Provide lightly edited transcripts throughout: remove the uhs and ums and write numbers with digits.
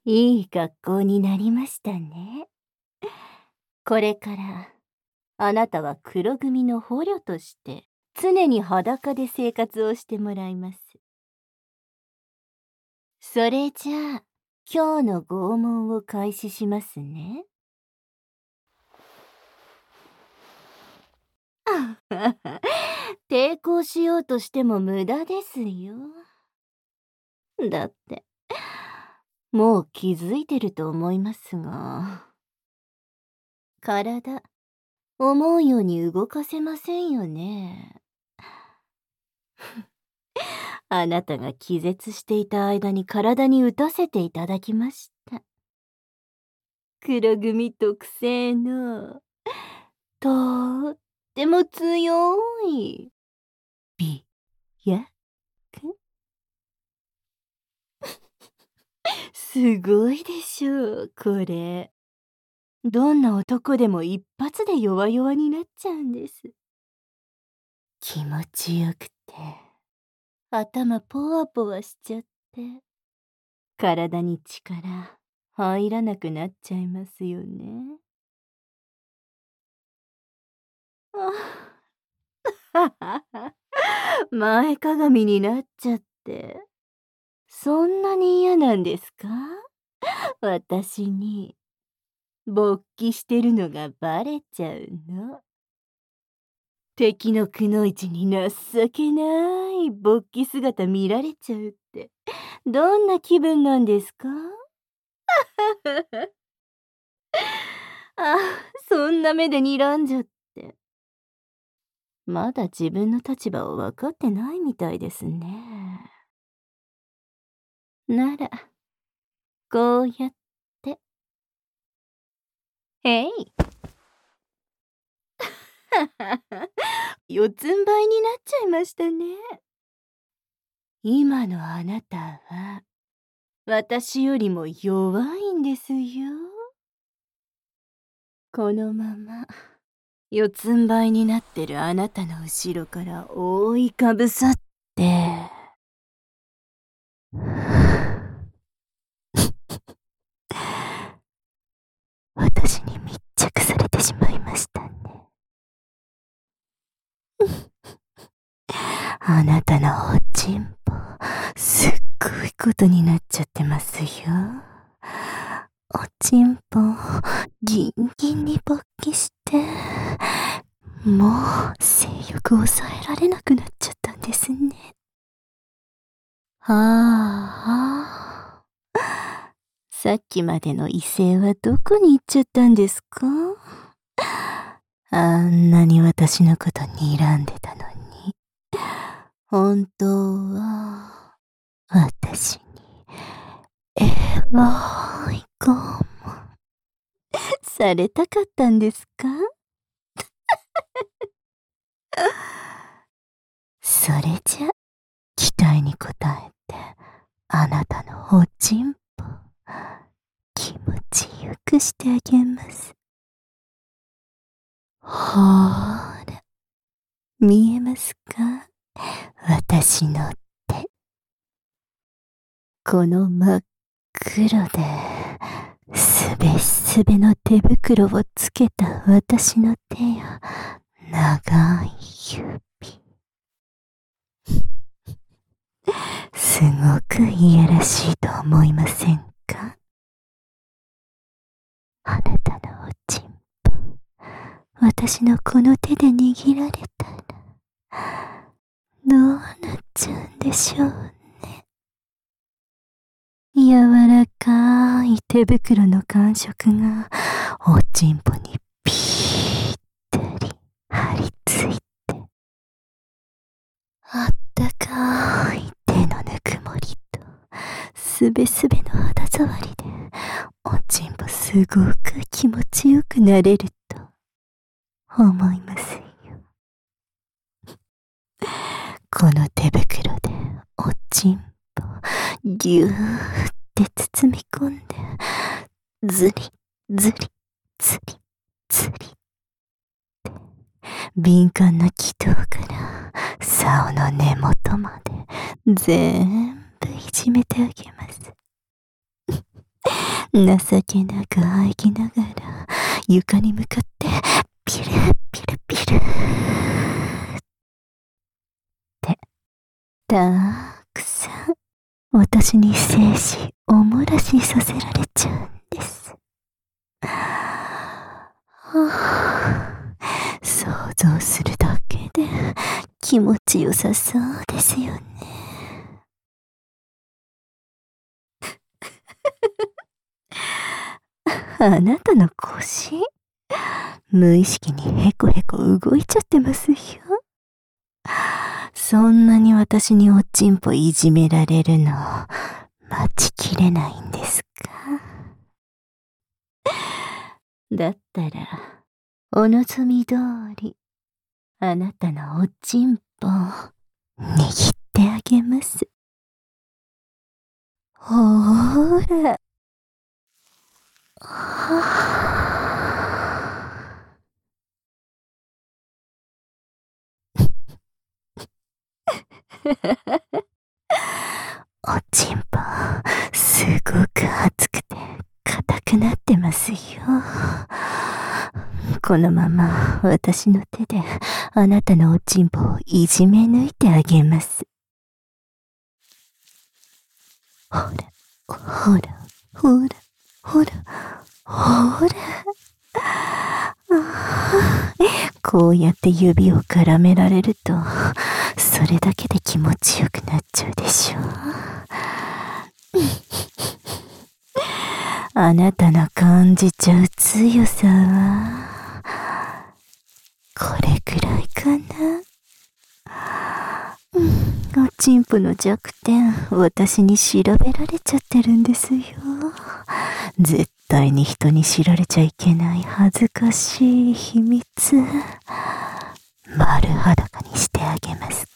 いい格好になりましたね。これからあなたは黒組の捕虜として常に裸で生活をしてもらいます。それじゃあ今日の拷問を開始しますね。抵抗しようとしても無駄ですよ。だってもう気づいてると思いますが、体思うように動かせませんよね。あなたが気絶していた間に体に打たせていただきました。黒組特製のとっても強い美薬。すごいでしょう、これ。どんな男でも一発で弱々になっちゃうんです。気持ちよくて、頭ポワポワしちゃって、体に力入らなくなっちゃいますよね。前かがみになっちゃって、そんなに嫌なんですか？私に勃起してるのがバレちゃうの。敵のくのいちに情けない勃起姿見られちゃうってどんな気分なんですか？あ、そんな目で睨んじゃって。まだ自分の立場を分かってないみたいですね。なら、こうやって。へい。四つん這いになっちゃいましたね。今のあなたは、私よりも弱いんですよ。このまま、四つん這いになってるあなたの後ろから覆いかぶさって、私に密着されてしまいましたね。あなたのおちんぽ、すっごいことになっちゃってますよ。おちんぽ、ギンギンに勃起して、もう性欲を抑えられなくなっちゃったんですね。さっきまでの威勢はどこに行っちゃったんですか？あんなに私のこと睨んでたのに。本当は、私に、エロい拷問されたかったんですか？それじゃ、期待に応えて、あなたのおちんぽ、気持ちよくしてあげます。ほーら、見えますか？私の手。この真っ黒で、すべすべの手袋をつけた私の手や、長い指。すごくいやらしいと思いませんか？あなたのおちんぽ、私のこの手で握られたら、どうなっちゃうんでしょうね。柔らかい手袋の感触がおちんぽにぴったり張り付いて、あったかい手のぬくもりとすべすべの肌触りでおちんぽすごく気持ちよくなれると思いますよ。この手袋でおちんぽぎゅーって包み込んで、ずりずりずりずりって敏感な気筒から竿の根元まで全部いじめてあげます。 情けなく喘ぎながら床に向かってピルピルピルってたくさん私に精子お漏らしさせられちゃうんです。想像するだけで気持ちよさそうですよね。あなたの腰、無意識にヘコヘコ動いちゃってますよ。そんなに私におっちんぽいじめられるの待ちきれないんですか？だったらお望み通りあなたのおっちんぽ握ってあげます。ほーら。おちんぽすごく熱くて硬くなってますよ。このまま私の手であなたのおちんぽをいじめ抜いてあげます。ほらほらほらほらほら。こうやって指を絡められるとそれだけで気持ちよくなっちゃうでしょ。あなたの感じちゃう強さはこれくらいかな。おちんぽの弱点私に調べられちゃってるんですよ。絶対に人に知られちゃいけない恥ずかしい秘密丸裸にしてあげます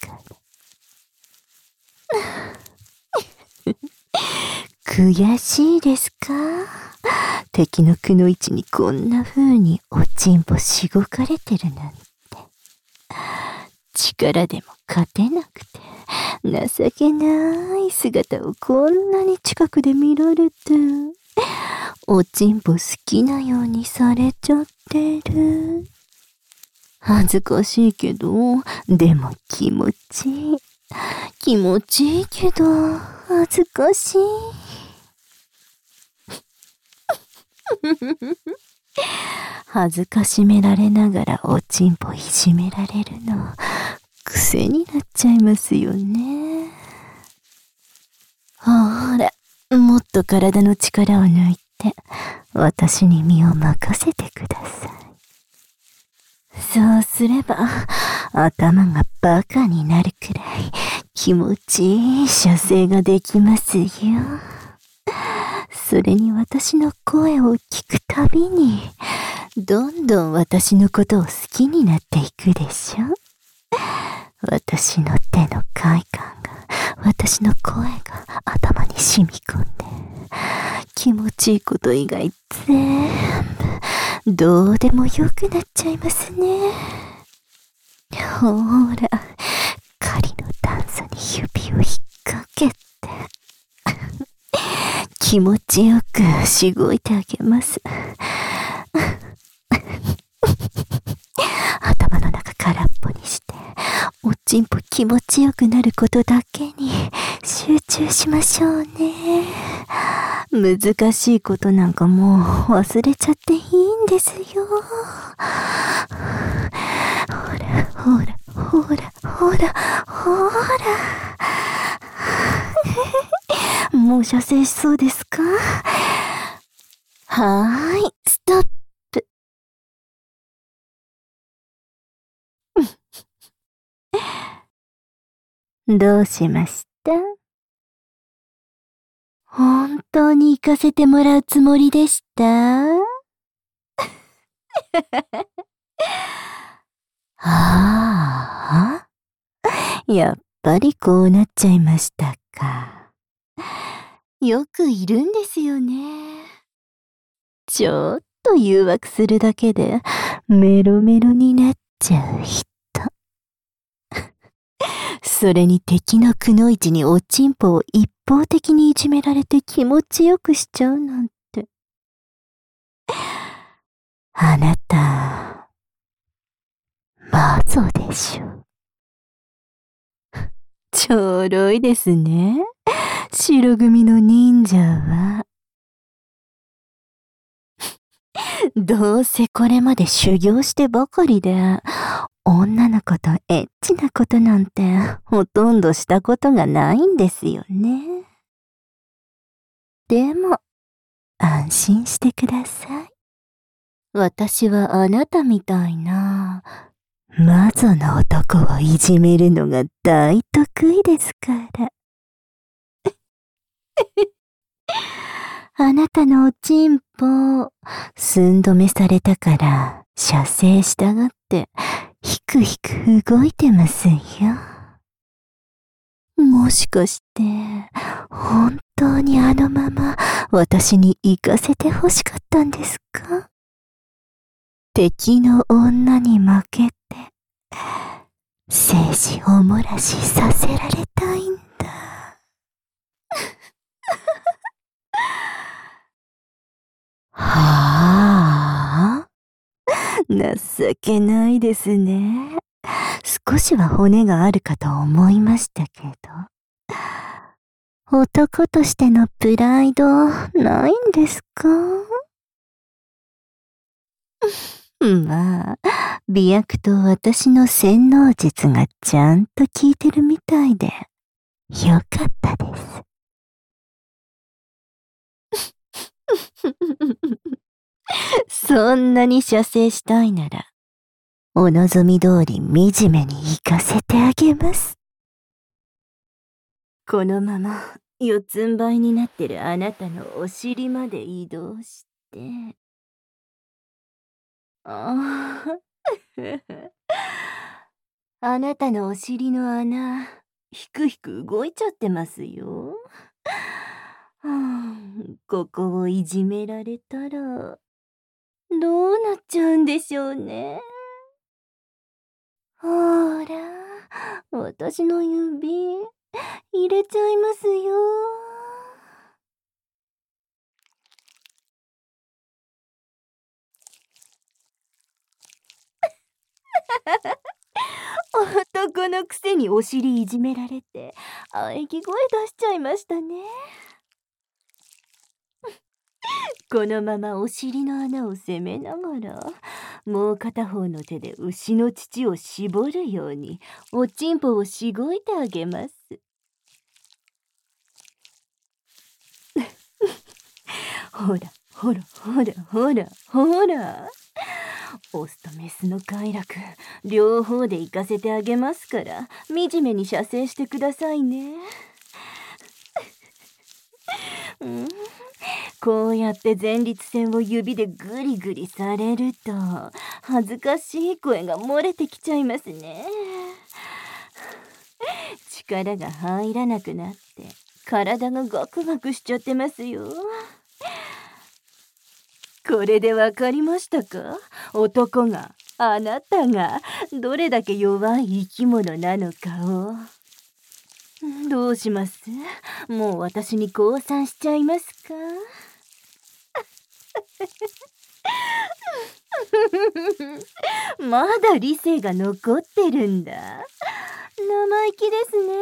から悔しいですか？敵のくのいちにこんな風におちんぽしごかれてるなんて。力でも勝てなくて情けない姿をこんなに近くで見られて、おちんぽ好きなようにされちゃってる。恥ずかしいけど、でも気持ちいい。気持ちいいけど、恥ずかしい。恥ずかしめられながらおちんぽいじめられるの、癖になっちゃいますよね。ほら、もっと体の力を抜いて、私に身を任せてください。そうすれば、頭がバカになるくらい気持ちいい射精ができますよ。それに私の声を聞くたびに、どんどん私のことを好きになっていくでしょ。私の手の快感が、私の声が頭に染み込んで、気持ちいいこと以外全部、どうでもよくなっちゃいますね。ほーら、狩りの段差に指を引っ掛けて、気持ちよくしごいてあげます。頭の中空っぽにして、おちんぽ気持ちよくなることだけに集中しましょうね。難しいことなんかもう忘れちゃっていいんですよ。ほらほらほらほらほらもう射精しそうですか？はーい、ストップ。どうしました？本当に行かせてもらうつもりでした？ああ、やっぱりこうなっちゃいましたか。よくいるんですよね。ちょっと誘惑するだけでメロメロになっちゃう人。それに敵のくのいちにおちんぽを一方的にいじめられて気持ちよくしちゃうなんて。 あなた、魔女でしょ。ちょろいですね。白組の忍者は。どうせこれまで修行してばかりで、女の子とエッチなことなんてほとんどしたことがないんですよね。でも、安心してください。私はあなたみたいな、魔女の男をいじめるのが大得意ですから。あなたのおちんぽ、寸止めされたから、射精したがって、ひくひく動いてますよ。もしかして、本当にあのまま私に行かせてほしかったんですか？敵の女に負けて、精子おもらしさせられたいんだ。はあ？情けないですね。少しは骨があるかと思いましたけど。男としてのプライドないんですか？まあ、美薬と私の洗脳術がちゃんと効いてるみたいで、よかったです。そんなに射精したいなら、お望み通り惨めに行かせてあげます。このまま四つん這いになってるあなたのお尻まで移動して、ああなたのお尻の穴、ひくひく動いちゃってますよ。ここをいじめられたら、どうなっちゃうんでしょうね。ほら、私の指、入れちゃいますよ。男のくせにお尻いじめられて、喘ぎ声出しちゃいましたね。このままお尻の穴を攻めながら、もう片方の手で牛の乳を絞るように、おちんぽをしごいてあげます。ほら、ほら、ほら、ほら、ほら。オスとメスの快楽、両方で行かせてあげますから、惨めに射精してくださいね。こうやって前立腺を指でグリグリされると、恥ずかしい声が漏れてきちゃいますね。力が入らなくなって、体がガクガクしちゃってますよ。これでわかりましたか？男が、あなたが、どれだけ弱い生き物なのかを。どうします？もう私に降参しちゃいますか？まだ理性が残ってるんだ。生意気ですね。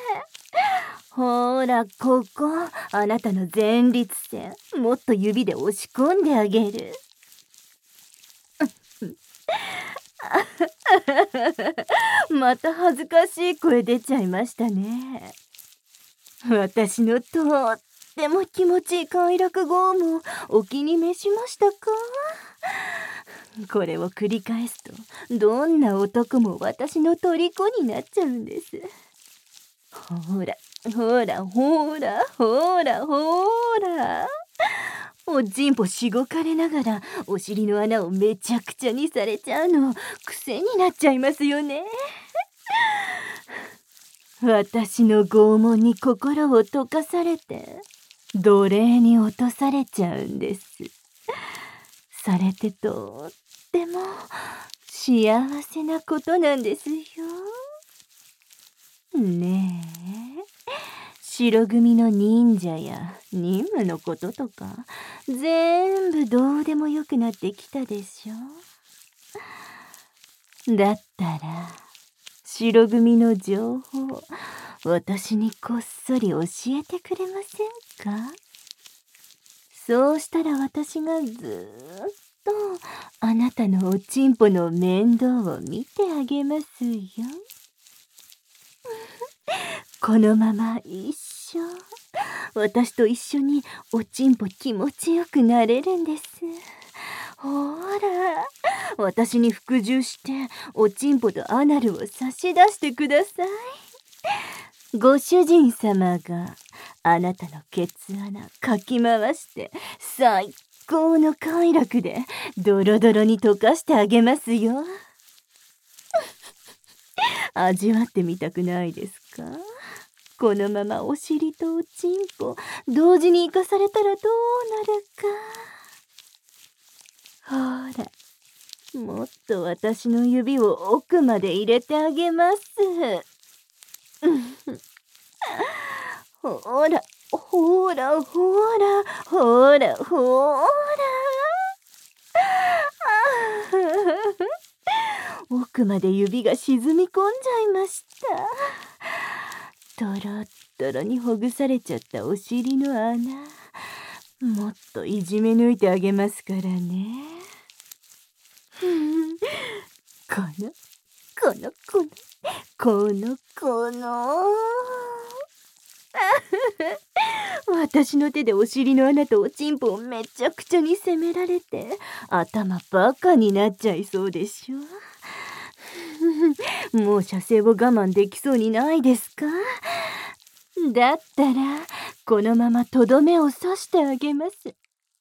ほら、ここ、あなたの前立腺、もっと指で押し込んであげる。また恥ずかしい声出ちゃいましたね。私のとっても気持ちいい快楽拷問、お気に召しましたか？これを繰り返すと、どんな男も私の虜になっちゃうんです。ほら、ほら、ほら、ほら、ほら。おちんぽしごかれながら、お尻の穴をめちゃくちゃにされちゃうの、癖になっちゃいますよね。私の拷問に心を溶かされて、奴隷に落とされちゃうんです。されてとっても幸せなことなんですよ。ねえ、 白組の忍者や任務のこととか、全部どうでもよくなってきたでしょ。だったら、白組の情報、私にこっそり教えてくれませんか？そうしたら私がずーっとあなたのおちんぽの面倒を見てあげますよ。このまま一生、私と一緒におちんぽ気持ちよくなれるんです。ほら、私に服従しておちんぽとアナルを差し出してください。ご主人様があなたのケツ穴かき回して最高の快楽でドロドロに溶かしてあげますよ。味わってみたくないですか？このままお尻とおちんぽ同時に生かされたらどうなるか。ほら、もっと私の指を奥まで入れてあげます。ほら、ほら、ほら、ほら、ほら。奥まで指が沈み込んじゃいました。とろっとろにほぐされちゃったお尻の穴、もっといじめ抜いてあげますからね。この、この、この、この、この。私の手でお尻の穴とおちんぽをめちゃくちゃに責められて、頭バカになっちゃいそうでしょ。もう射精を我慢できそうにないですか？だったら、このままとどめを刺してあげます。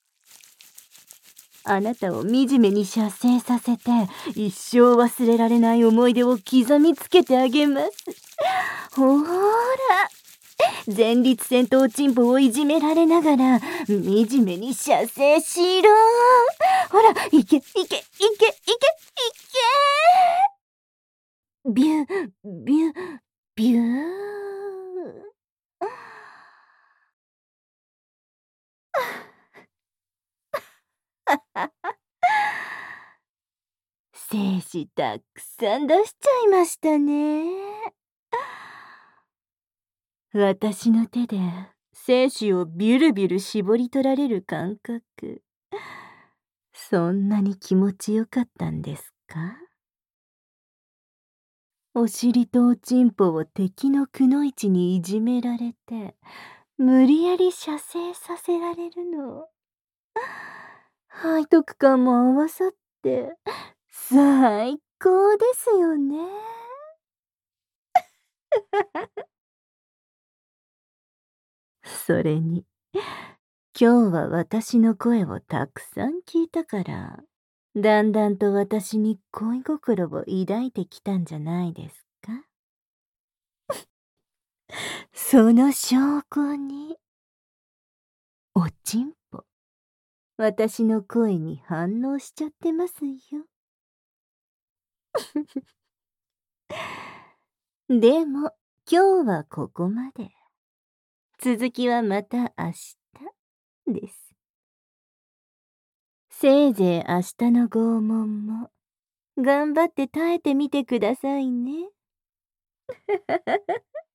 あなたを惨めに射精させて、一生忘れられない思い出を刻みつけてあげます。ほーら、前立腺とおちんぽをいじめられながら、惨めに射精しろ。ほら、いけ、いけ、いけ、いけ、いけ。ビュー、ビュー、ビュー。精子たくさん出しちゃいましたね。私の手で精子をビュルビュル絞り取られる感覚、そんなに気持ちよかったんですか？お尻とおちんぽを敵のくのいちにいじめられて、無理やり射精させられるの。背徳感も合わさって、最高ですよね。それに、今日は私の声をたくさん聞いたから、だんだんと私に恋心を抱いてきたんじゃないですか？その証拠に、おちんぽ、私の声に反応しちゃってますよ。でも、今日はここまで。続きはまた明日です。せいぜい明日の拷問も頑張って耐えてみてくださいね。